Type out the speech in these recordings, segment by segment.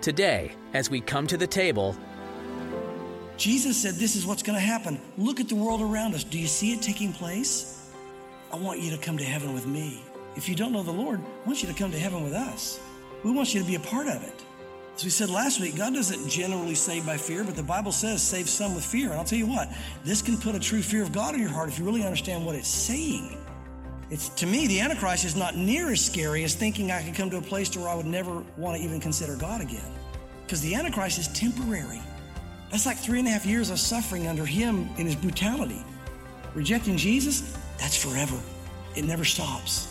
Today, as we come to the table, Jesus said this is what's going to happen. Look at the world around us. Do you see it taking place? I want you to come to heaven with me. If you don't know the Lord, I want you to come to heaven with us. We want you to be a part of it. As we said last week, God doesn't generally save by fear, but the Bible says save some with fear. And I'll tell you what, this can put a true fear of God in your heart if you really understand what it's saying. To me, the Antichrist is not near as scary as thinking I could come to a place to where I would never want to even consider God again. Because the Antichrist is temporary. That's like 3.5 years of suffering under him in his brutality. Rejecting Jesus, that's forever. It never stops.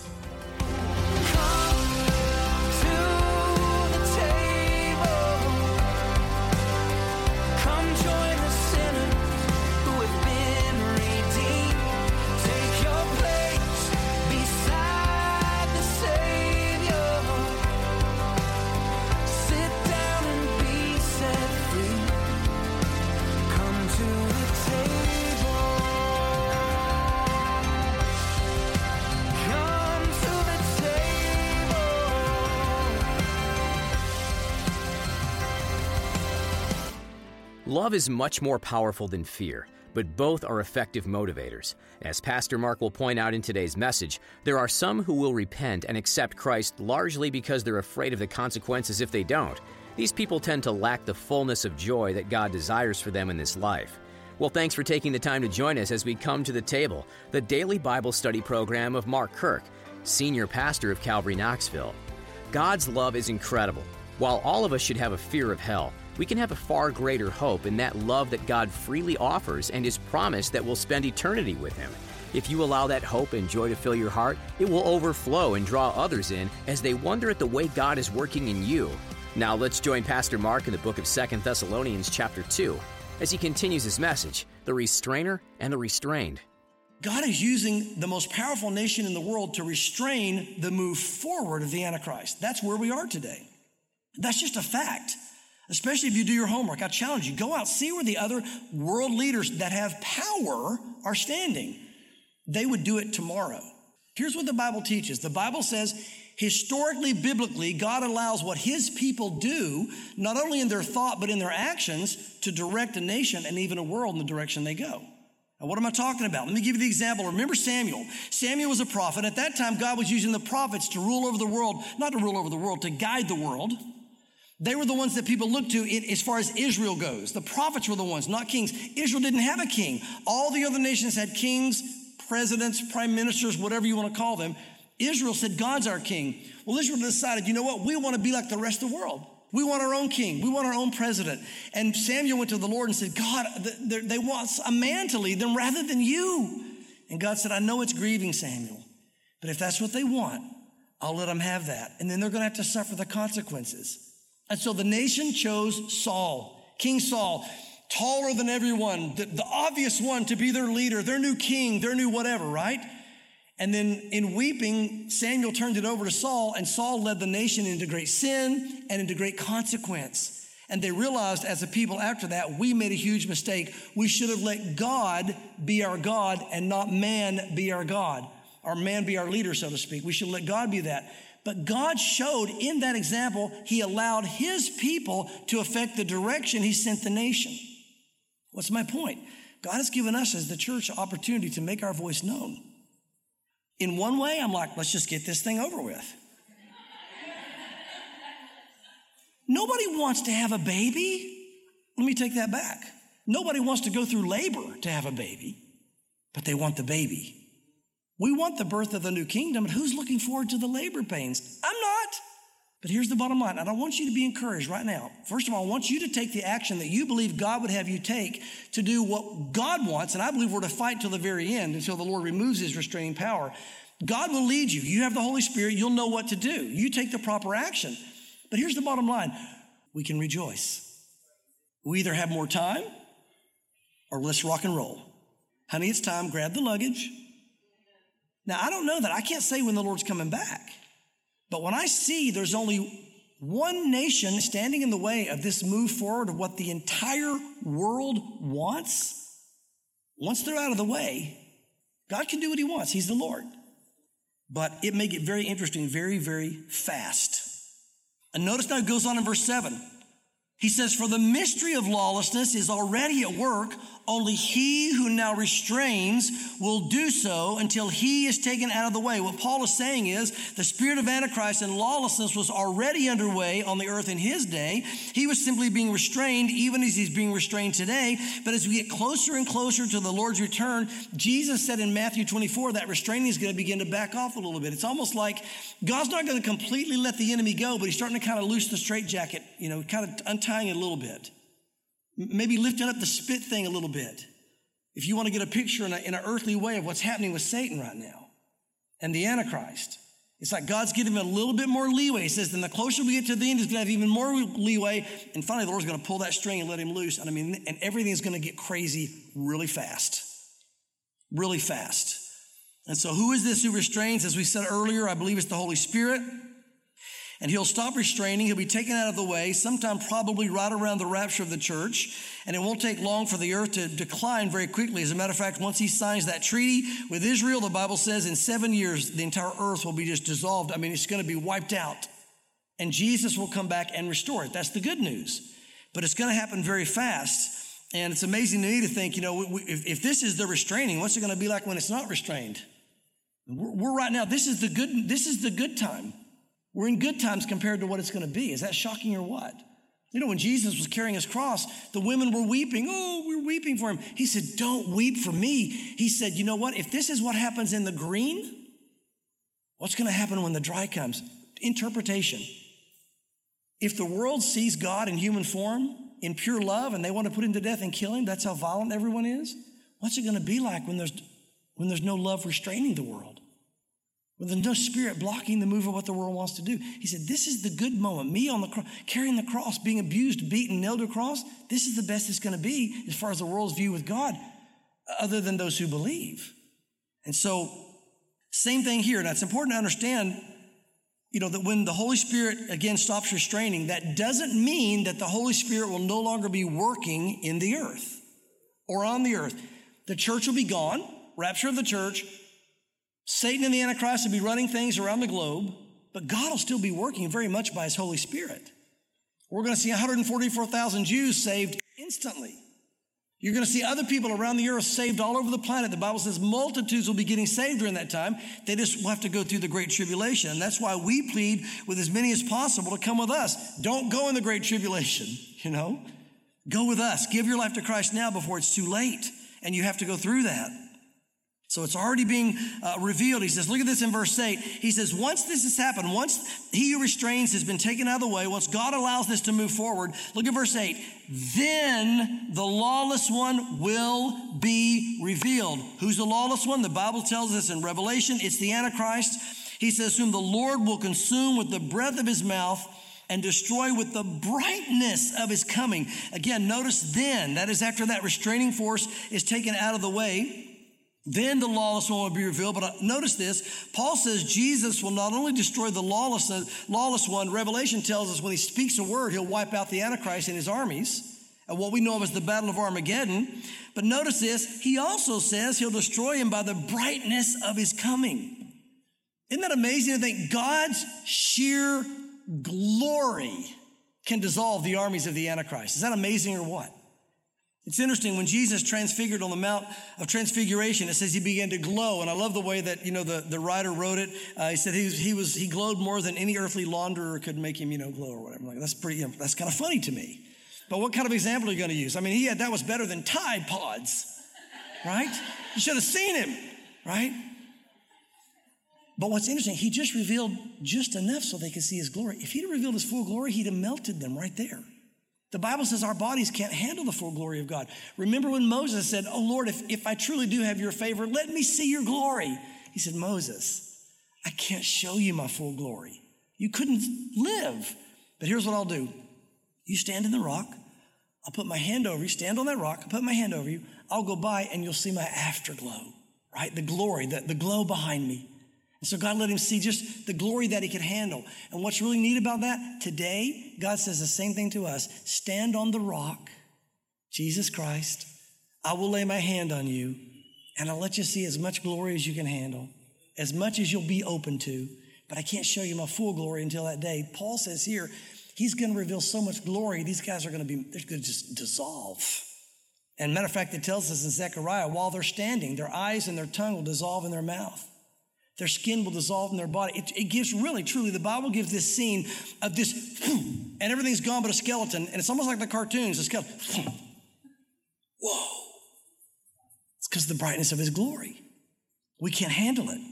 Love is much more powerful than fear, but both are effective motivators. As Pastor Mark will point out in today's message, there are some who will repent and accept Christ largely because they're afraid of the consequences if they don't. These people tend to lack the fullness of joy that God desires for them in this life. Well, thanks for taking the time to join us as we come to the table, the daily Bible study program of Mark Kirk, Senior Pastor of Calvary Knoxville. God's love is incredible. While all of us should have a fear of hell, we can have a far greater hope in that love that God freely offers and His promise that we'll spend eternity with Him. If you allow that hope and joy to fill your heart, it will overflow and draw others in as they wonder at the way God is working in you. Now let's join Pastor Mark in the book of 2 Thessalonians chapter 2 as he continues his message, The Restrainer and the Restrained. God is using the most powerful nation in the world to restrain the move forward of the Antichrist. That's where we are today. That's just a fact. Especially if you do your homework. I challenge you, go out, see where the other world leaders that have power are standing. They would do it tomorrow. Here's what the Bible teaches. The Bible says, historically, biblically, God allows what His people do, not only in their thought, but in their actions, to direct a nation and even a world in the direction they go. Now, what am I talking about? Let me give you the example. Remember Samuel. Samuel was a prophet. At that time, God was using the prophets to rule over the world, not to rule over the world, to guide the world. They were the ones that people looked to as far as Israel goes. The prophets were the ones, not kings. Israel didn't have a king. All the other nations had kings, presidents, prime ministers, whatever you want to call them. Israel said, God's our king. Well, Israel decided, you know what? We want to be like the rest of the world. We want our own king. We want our own president. And Samuel went to the Lord and said, God, they want a man to lead them rather than you. And God said, I know it's grieving, Samuel, but if that's what they want, I'll let them have that. And then they're going to have to suffer the consequences. And so the nation chose Saul, King Saul, taller than everyone, the obvious one to be their leader, their new king, their new whatever, right? And then in weeping, Samuel turned it over to Saul, and Saul led the nation into great sin and into great consequence. And they realized as a people after that, we made a huge mistake. We should have let God be our God and not man be our God, or man be our leader, so to speak. We should let God be that. But God showed in that example, He allowed His people to affect the direction He sent the nation. What's my point? God has given us as the church an opportunity to make our voice known. In one way, I'm like, let's just get this thing over with. Nobody wants to have a baby. Let me take that back. Nobody wants to go through labor to have a baby, but they want the baby. We want the birth of the new kingdom, but who's looking forward to the labor pains? I'm not. But here's the bottom line, and I want you to be encouraged right now. First of all, I want you to take the action that you believe God would have you take to do what God wants, and I believe we're to fight till the very end, until the Lord removes His restraining power. God will lead you. You have the Holy Spirit. You'll know what to do. You take the proper action. But here's the bottom line. We can rejoice. We either have more time or let's rock and roll. Honey, it's time. Grab the luggage. Now, I don't know that. I can't say when the Lord's coming back. But when I see there's only one nation standing in the way of this move forward of what the entire world wants, once they're out of the way, God can do what He wants. He's the Lord. But it may get very interesting very, very fast. And notice now it goes on in verse 7. He says, for the mystery of lawlessness is already at work. Only he who now restrains will do so until he is taken out of the way. What Paul is saying is the spirit of Antichrist and lawlessness was already underway on the earth in his day. He was simply being restrained, even as he's being restrained today. But as we get closer and closer to the Lord's return, Jesus said in Matthew 24 that restraining is going to begin to back off a little bit. It's almost like God's not going to completely let the enemy go, but he's starting to kind of loose the straitjacket, kind of untying it a little bit. Maybe lifting up the spit thing a little bit. If you want to get a picture in an earthly way of what's happening with Satan right now and the Antichrist. It's like God's giving him a little bit more leeway. He says, then the closer we get to the end, he's going to have even more leeway. And finally, the Lord's going to pull that string and let him loose. And everything's going to get crazy really fast. Really fast. And so who is this who restrains? As we said earlier, I believe it's the Holy Spirit. And he'll stop restraining. He'll be taken out of the way, sometime probably right around the rapture of the church. And it won't take long for the earth to decline very quickly. As a matter of fact, once he signs that treaty with Israel, the Bible says in 7 years, the entire earth will be just dissolved. It's going to be wiped out. And Jesus will come back and restore it. That's the good news. But it's going to happen very fast. And it's amazing to me to think, if this is the restraining, what's it going to be like when it's not restrained? We're right now, this is the good time. We're in good times compared to what it's going to be. Is that shocking or what? When Jesus was carrying his cross, the women were weeping. Oh, we're weeping for him. He said, don't weep for me. He said, you know what? If this is what happens in the green, what's going to happen when the dry comes? Interpretation. If the world sees God in human form, in pure love, and they want to put him to death and kill him, that's how violent everyone is. What's it going to be like when there's no love restraining the world? When there's no spirit blocking the move of what the world wants to do. He said, this is the good moment. Me on the cross, carrying the cross, being abused, beaten, nailed to a cross. This is the best it's going to be as far as the world's view with God, other than those who believe. And so, same thing here. Now, it's important to understand, that when the Holy Spirit, again, stops restraining, that doesn't mean that the Holy Spirit will no longer be working in the earth or on the earth. The church will be gone, rapture of the church. Satan and the Antichrist will be running things around the globe, but God will still be working very much by his Holy Spirit. We're going to see 144,000 Jews saved instantly. You're going to see other people around the earth saved all over the planet. The Bible says multitudes will be getting saved during that time. They just will have to go through the Great Tribulation. And that's why we plead with as many as possible to come with us. Don't go in the Great Tribulation, Go with us. Give your life to Christ now before it's too late. And you have to go through that. So it's already being revealed. He says, look at this in verse 8. He says, once this has happened, once he who restrains has been taken out of the way, once God allows this to move forward, look at verse 8. Then the lawless one will be revealed. Who's the lawless one? The Bible tells us in Revelation, it's the Antichrist. He says, whom the Lord will consume with the breath of his mouth and destroy with the brightness of his coming. Again, notice then, that is after that restraining force is taken out of the way. Then the lawless one will be revealed. But notice this, Paul says Jesus will not only destroy the lawless one. Revelation tells us when he speaks a word, he'll wipe out the Antichrist and his armies. And what we know of as the Battle of Armageddon. But notice this, he also says he'll destroy him by the brightness of his coming. Isn't that amazing to think God's sheer glory can dissolve the armies of the Antichrist? Is that amazing or what? It's interesting, when Jesus transfigured on the Mount of Transfiguration, it says he began to glow. And I love the way that, the writer wrote it. He said he glowed more than any earthly launderer could make him, glow or whatever. Like, that's kind of funny to me. But what kind of example are you going to use? That was better than Tide Pods, right? You should have seen him, right? But what's interesting, he just revealed just enough so they could see his glory. If he'd have revealed his full glory, he'd have melted them right there. The Bible says our bodies can't handle the full glory of God. Remember when Moses said, oh Lord, if I truly do have your favor, let me see your glory. He said, Moses, I can't show you my full glory. You couldn't live. But here's what I'll do. You stand in the rock. I'll put my hand over you. Stand on that rock. I'll put my hand over you. I'll go by and you'll see my afterglow, right? The glory, the glow behind me. And so God let him see just the glory that he could handle. And what's really neat about that, today, God says the same thing to us. Stand on the rock, Jesus Christ. I will lay my hand on you, and I'll let you see as much glory as you can handle, as much as you'll be open to. But I can't show you my full glory until that day. Paul says here, He's going to reveal so much glory. They're going to just dissolve. And matter of fact, it tells us in Zechariah, while they're standing, their eyes and their tongue will dissolve in their mouth. Their skin will dissolve in their body. It gives really, truly, the Bible gives this scene of this, and everything's gone but a skeleton. And it's almost like the cartoons, a skeleton. Whoa. It's because of the brightness of his glory. We can't handle it.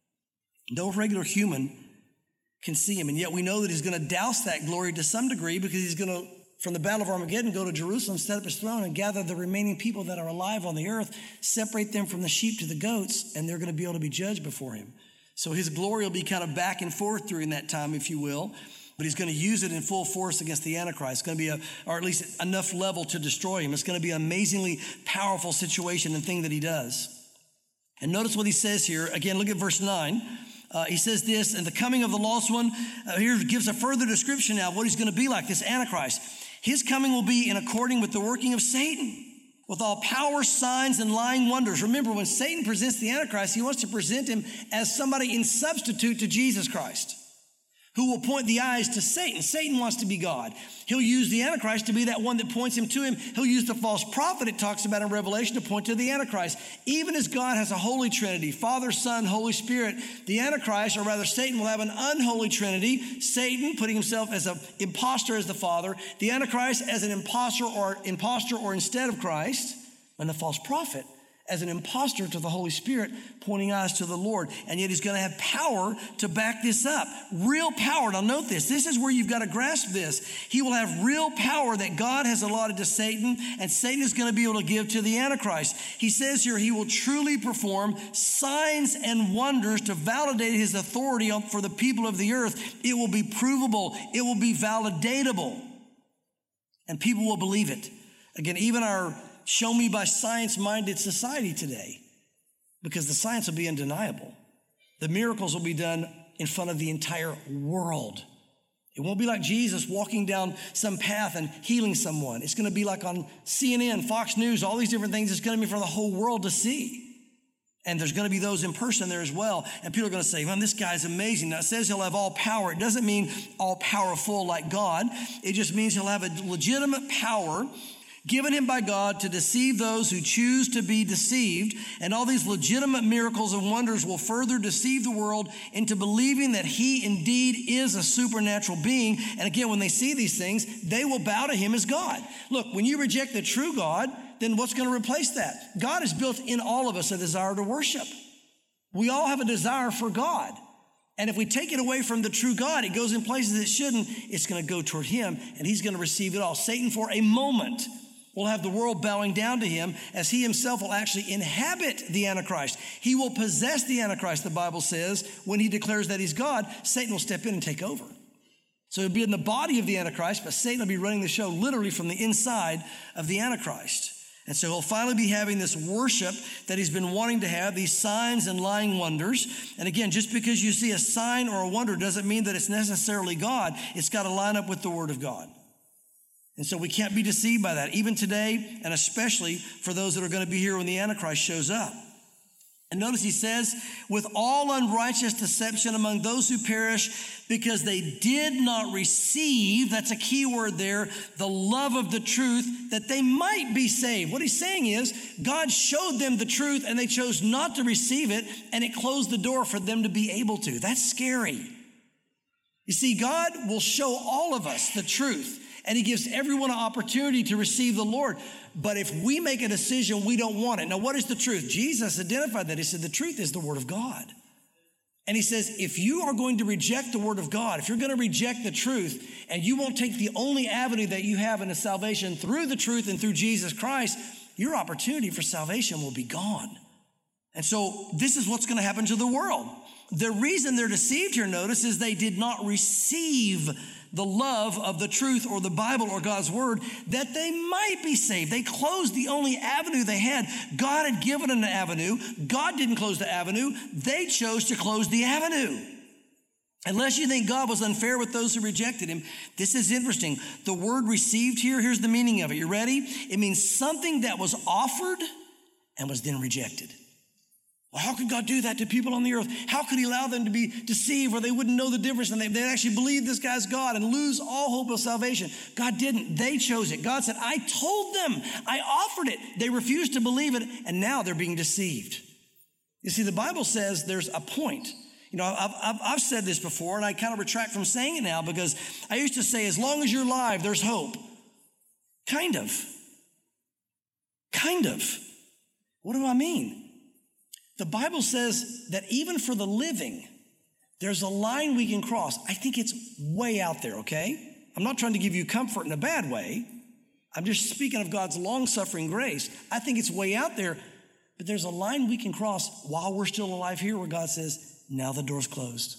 No regular human can see him. And yet we know that he's going to douse that glory to some degree, because he's going to, from the Battle of Armageddon, go to Jerusalem, set up his throne, and gather the remaining people that are alive on the earth, separate them from the sheep to the goats, and they're going to be able to be judged before him. So his glory will be kind of back and forth during that time, if you will, but he's going to use it in full force against the Antichrist. It's going to be or at least enough level to destroy him. It's going to be an amazingly powerful situation and thing that he does. And notice what he says here. Again, look at verse 9. He says this, and the coming of the lost one, here gives a further description now of what he's going to be like, this Antichrist. His coming will be in according with the working of Satan, with all power, signs, and lying wonders. Remember, when Satan presents the Antichrist, he wants to present him as somebody in substitute to Jesus Christ, who will point the eyes to Satan. Satan wants to be God. He'll use the Antichrist to be that one that points him to him. He'll use the false prophet it talks about in Revelation to point to the Antichrist. Even as God has a holy trinity, Father, Son, Holy Spirit, the Antichrist, or rather Satan, will have an unholy trinity. Satan putting himself as an imposter as the Father, the Antichrist as an imposter or instead of Christ, and the false prophet as an imposter to the Holy Spirit, pointing eyes to the Lord. And yet he's going to have power to back this up. Real power. Now note this. This is where you've got to grasp this. He will have real power that God has allotted to Satan, and Satan is going to be able to give to the Antichrist. He says here he will truly perform signs and wonders to validate his authority for the people of the earth. It will be provable. It will be validatable. And people will believe it. Again, even our show me by science-minded society today, because the science will be undeniable. The miracles will be done in front of the entire world. It won't be like Jesus walking down some path and healing someone. It's going to be like on CNN, Fox News, all these different things. It's going to be for the whole world to see. And there's going to be those in person there as well. And people are going to say, man, this guy's amazing. Now, it says he'll have all power. It doesn't mean all powerful like God. It just means he'll have a legitimate power given him by God to deceive those who choose to be deceived. And all these legitimate miracles and wonders will further deceive the world into believing that he indeed is a supernatural being. And again, when they see these things, they will bow to him as God. Look, when you reject the true God, then what's going to replace that? God has built in all of us a desire to worship. We all have a desire for God. And if we take it away from the true God, it goes in places it shouldn't. It's going to go toward him, and he's going to receive it all. Satan, for a moment, will have the world bowing down to him, as he himself will actually inhabit the Antichrist. He will possess the Antichrist, the Bible says. When he declares that he's God, Satan will step in and take over. So he'll be in the body of the Antichrist, but Satan will be running the show literally from the inside of the Antichrist. And so he'll finally be having this worship that he's been wanting to have, these signs and lying wonders. And again, just because you see a sign or a wonder doesn't mean that it's necessarily God. It's got to line up with the Word of God. And so we can't be deceived by that, even today, and especially for those that are going to be here when the Antichrist shows up. And notice he says, with all unrighteous deception among those who perish, because they did not receive, that's a key word there, the love of the truth, that they might be saved. What he's saying is, God showed them the truth and they chose not to receive it, and it closed the door for them to be able to. That's scary. You see, God will show all of us the truth, and he gives everyone an opportunity to receive the Lord. But if we make a decision, we don't want it. Now, what is the truth? Jesus identified that. He said, the truth is the Word of God. And he says, if you are going to reject the Word of God, if you're going to reject the truth, and you won't take the only avenue that you have into salvation through the truth and through Jesus Christ, your opportunity for salvation will be gone. And so this is what's going to happen to the world. The reason they're deceived here, notice, is they did not receive the love of the truth or the Bible or God's Word, that they might be saved. They closed the only avenue they had. God had given an avenue. God didn't close the avenue. They chose to close the avenue. Unless you think God was unfair with those who rejected him, this is interesting. The word received here, here's the meaning of it. You ready? It means something that was offered and was then rejected. Well, how could God do that to people on the earth? How could he allow them to be deceived where they wouldn't know the difference and they'd actually believe this guy's God and lose all hope of salvation? God didn't. They chose it. God said, I told them. I offered it. They refused to believe it, and now they're being deceived. You see, the Bible says there's a point. You know, I've said this before, and I kind of retract from saying it now because I used to say, as long as you're alive, there's hope. Kind of. Kind of. What do I mean? The Bible says that even for the living, there's a line we can cross. I think it's way out there, okay? I'm not trying to give you comfort in a bad way. I'm just speaking of God's long-suffering grace. I think it's way out there, but there's a line we can cross while we're still alive here where God says, now the door's closed.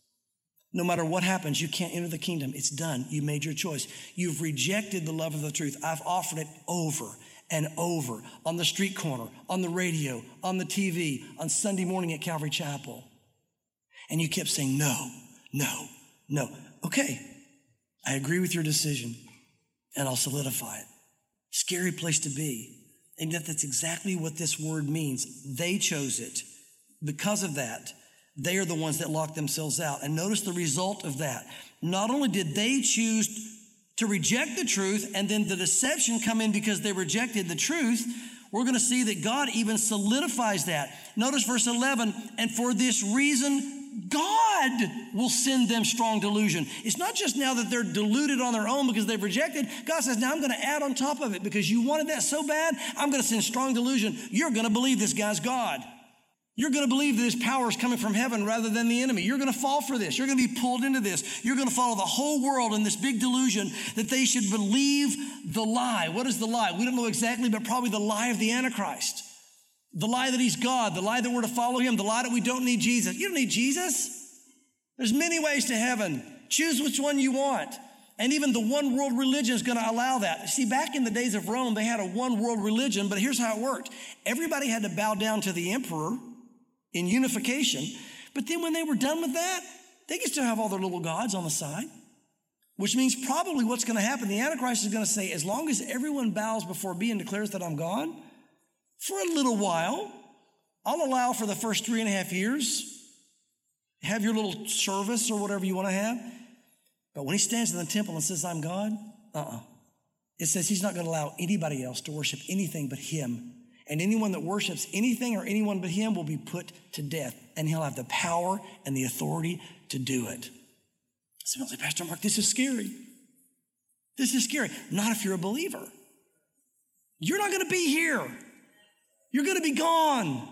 No matter what happens, you can't enter the kingdom. It's done. You made your choice. You've rejected the love of the truth. I've offered it over and over on the street corner, on the radio, on the TV, on Sunday morning at Calvary Chapel. And you kept saying, no, no, no. Okay, I agree with your decision, and I'll solidify it. Scary place to be. And yet that's exactly what this word means. They chose it. Because of that, they are the ones that locked themselves out. And notice the result of that. Not only did they choose to reject the truth, and then the deception come in because they rejected the truth, we're going to see that God even solidifies that. Notice verse 11, and for this reason, God will send them strong delusion. It's not just now that they're deluded on their own because they've rejected. God says, now I'm going to add on top of it because you wanted that so bad, I'm going to send strong delusion. You're going to believe this guy's God. You're going to believe that his power is coming from heaven rather than the enemy. You're going to fall for this. You're going to be pulled into this. You're going to follow the whole world in this big delusion that they should believe the lie. What is the lie? We don't know exactly, but probably the lie of the Antichrist. The lie that he's God. The lie that we're to follow him. The lie that we don't need Jesus. You don't need Jesus. There's many ways to heaven. Choose which one you want. And even the one world religion is going to allow that. See, back in the days of Rome, they had a one world religion, but here's how it worked. Everybody had to bow down to the emperor in unification. But then when they were done with that, they could still have all their little gods on the side, which means probably what's going to happen, the Antichrist is going to say, as long as everyone bows before me and declares that I'm God, for a little while, I'll allow for the first 3.5 years, have your little service or whatever you want to have. But when he stands in the temple and says, I'm God, it says he's not going to allow anybody else to worship anything but him. And anyone that worships anything or anyone but him will be put to death. And he'll have the power and the authority to do it. Someone say, Pastor Mark, this is scary. This is scary. Not if you're a believer. You're not going to be here. You're going to be gone.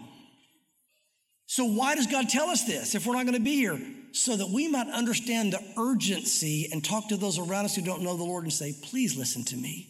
So why does God tell us this if we're not going to be here? So that we might understand the urgency and talk to those around us who don't know the Lord and say, please listen to me.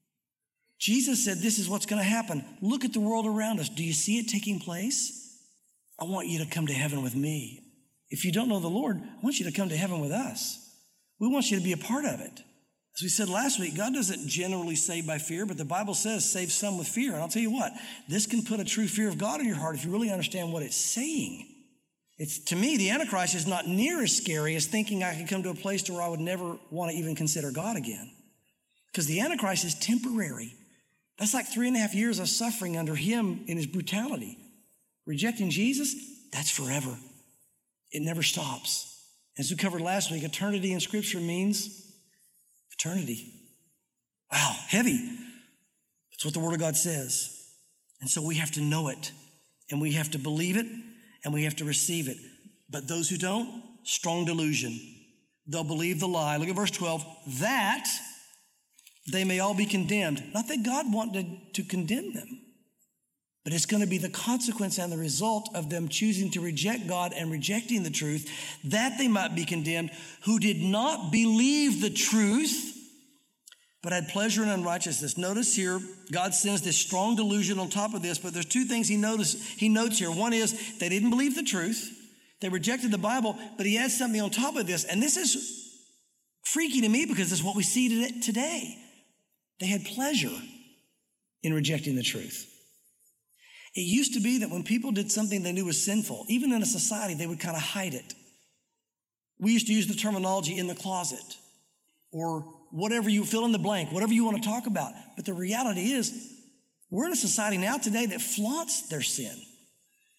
Jesus said, this is what's going to happen. Look at the world around us. Do you see it taking place? I want you to come to heaven with me. If you don't know the Lord, I want you to come to heaven with us. We want you to be a part of it. As we said last week, God doesn't generally save by fear, but the Bible says save some with fear. And I'll tell you what, this can put a true fear of God in your heart if you really understand what it's saying. To me, the Antichrist is not near as scary as thinking I could come to a place to where I would never want to even consider God again. Because the Antichrist is temporary. That's like 3.5 years of suffering under him in his brutality. Rejecting Jesus, that's forever. It never stops. As we covered last week, eternity in Scripture means eternity. Wow, heavy. That's what the Word of God says. And so we have to know it, and we have to believe it, and we have to receive it. But those who don't, strong delusion. They'll believe the lie. Look at verse 12. That they may all be condemned. Not that God wanted to condemn them, but it's going to be the consequence and the result of them choosing to reject God and rejecting the truth, that they might be condemned, who did not believe the truth, but had pleasure in unrighteousness. Notice here, God sends this strong delusion on top of this, but there's two things he notes here. One is they didn't believe the truth. They rejected the Bible, but he adds something on top of this. And this is freaky to me because it's what we see today. They had pleasure in rejecting the truth. It used to be that when people did something they knew was sinful, even in a society, they would kind of hide it. We used to use the terminology in the closet or whatever you fill in the blank, whatever you want to talk about. But the reality is we're in a society now today that flaunts their sin.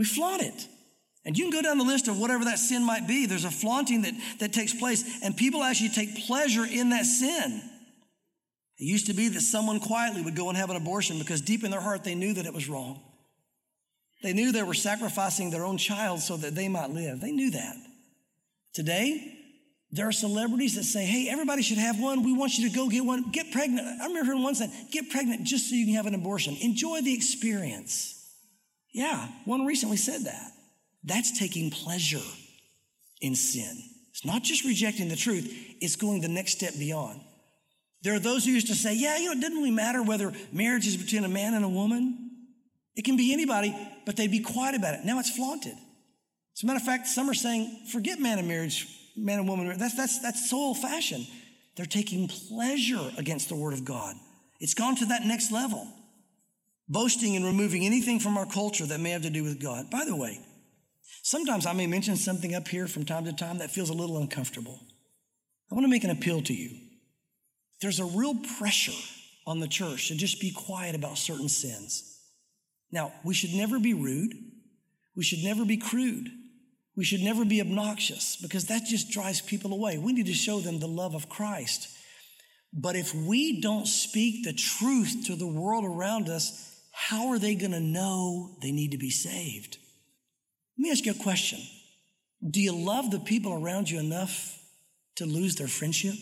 We flaunt it. And you can go down the list of whatever that sin might be. There's a flaunting that takes place, and people actually take pleasure in that sin. It used to be that someone quietly would go and have an abortion because deep in their heart they knew that it was wrong. They knew they were sacrificing their own child so that they might live. They knew that. Today, there are celebrities that say, hey, everybody should have one. We want you to go get one. Get pregnant. I remember hearing one say, get pregnant just so you can have an abortion. Enjoy the experience. Yeah, one recently said that. That's taking pleasure in sin. It's not just rejecting the truth. It's going the next step beyond. There are those who used to say, yeah, it doesn't really matter whether marriage is between a man and a woman. It can be anybody, but they'd be quiet about it. Now it's flaunted. As a matter of fact, some are saying, forget man and marriage, man and woman. That's so old-fashioned. They're taking pleasure against the word of God. It's gone to that next level. Boasting and removing anything from our culture that may have to do with God. By the way, sometimes I may mention something up here from time to time that feels a little uncomfortable. I want to make an appeal to you. There's a real pressure on the church to just be quiet about certain sins. Now, we should never be rude. We should never be crude. We should never be obnoxious because that just drives people away. We need to show them the love of Christ. But if we don't speak the truth to the world around us, how are they going to know they need to be saved? Let me ask you a question. Do you love the people around you enough to lose their friendship?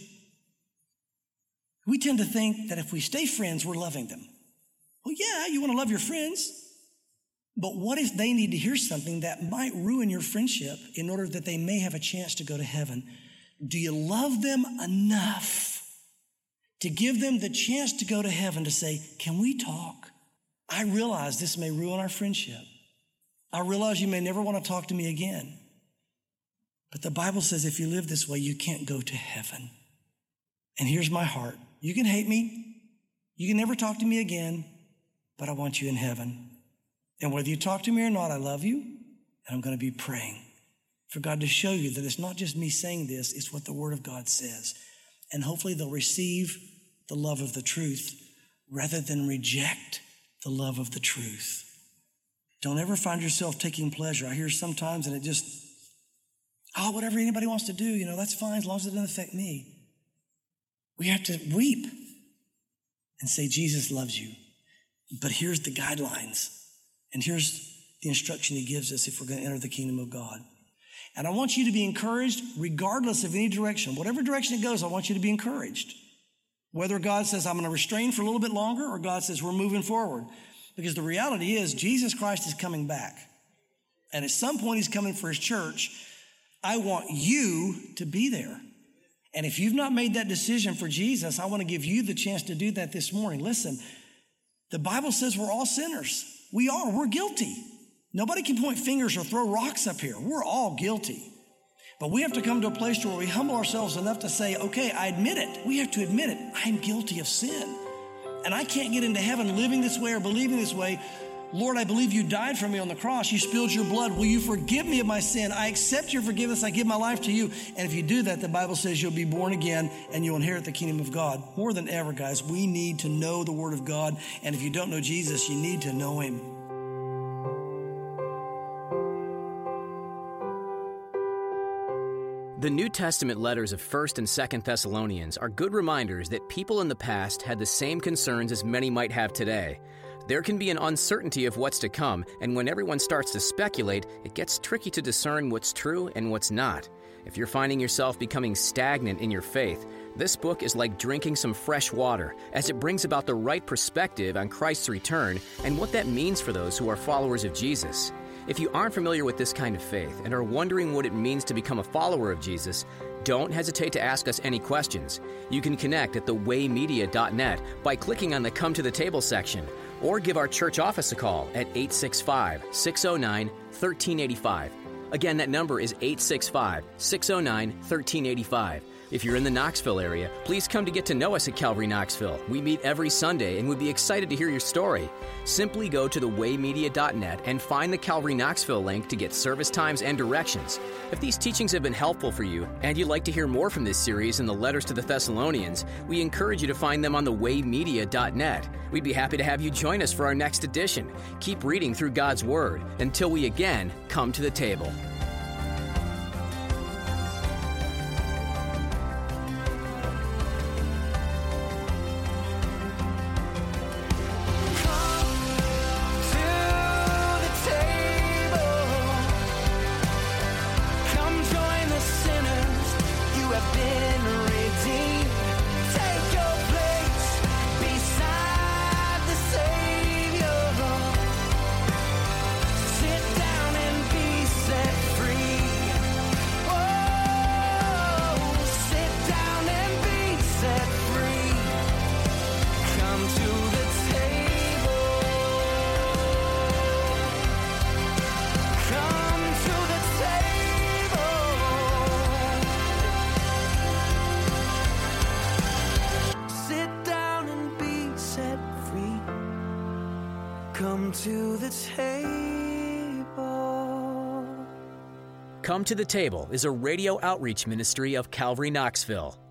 We tend to think that if we stay friends, we're loving them. Well, yeah, you want to love your friends. But what if they need to hear something that might ruin your friendship in order that they may have a chance to go to heaven? Do you love them enough to give them the chance to go to heaven to say, can we talk? I realize this may ruin our friendship. I realize you may never want to talk to me again. But the Bible says if you live this way, you can't go to heaven. And here's my heart. You can hate me. You can never talk to me again, but I want you in heaven. And whether you talk to me or not, I love you, and I'm going to be praying for God to show you that it's not just me saying this, it's what the Word of God says. And hopefully they'll receive the love of the truth rather than reject the love of the truth. Don't ever find yourself taking pleasure. I hear sometimes, and it just, whatever anybody wants to do, that's fine as long as it doesn't affect me. We have to weep and say, Jesus loves you. But here's the guidelines. And here's the instruction he gives us if we're going to enter the kingdom of God. And I want you to be encouraged regardless of any direction. Whatever direction it goes, I want you to be encouraged. Whether God says, I'm going to restrain for a little bit longer, or God says, we're moving forward. Because the reality is, Jesus Christ is coming back. And at some point, he's coming for his church. I want you to be there. And if you've not made that decision for Jesus, I want to give you the chance to do that this morning. Listen, the Bible says we're all sinners. We're guilty. Nobody can point fingers or throw rocks up here. We're all guilty. But we have to come to a place where we humble ourselves enough to say, okay, I admit it. We have to admit it. I'm guilty of sin. And I can't get into heaven living this way or believing this way. Lord, I believe you died for me on the cross. You spilled your blood. Will you forgive me of my sin? I accept your forgiveness. I give my life to you. And if you do that, the Bible says you'll be born again and you'll inherit the kingdom of God. More than ever, guys, we need to know the Word of God. And if you don't know Jesus, you need to know him. The New Testament letters of 1st and 2nd Thessalonians are good reminders that people in the past had the same concerns as many might have today. There can be an uncertainty of what's to come, and when everyone starts to speculate, it gets tricky to discern what's true and what's not. If you're finding yourself becoming stagnant in your faith, this book is like drinking some fresh water, as it brings about the right perspective on Christ's return and what that means for those who are followers of Jesus. If you aren't familiar with this kind of faith and are wondering what it means to become a follower of Jesus, don't hesitate to ask us any questions. You can connect at thewaymedia.net by clicking on the Come to the Table section, or give our church office a call at 865-609-1385. Again, that number is 865-609-1385. If you're in the Knoxville area, please come to get to know us at Calvary Knoxville. We meet every Sunday and would be excited to hear your story. Simply go to thewaymedia.net and find the Calvary Knoxville link to get service times and directions. If these teachings have been helpful for you and you'd like to hear more from this series and the letters to the Thessalonians, we encourage you to find them on thewaymedia.net. We'd be happy to have you join us for our next edition. Keep reading through God's Word until we again come to the table. Come to the table. Come to the Table is a radio outreach ministry of Calvary Knoxville.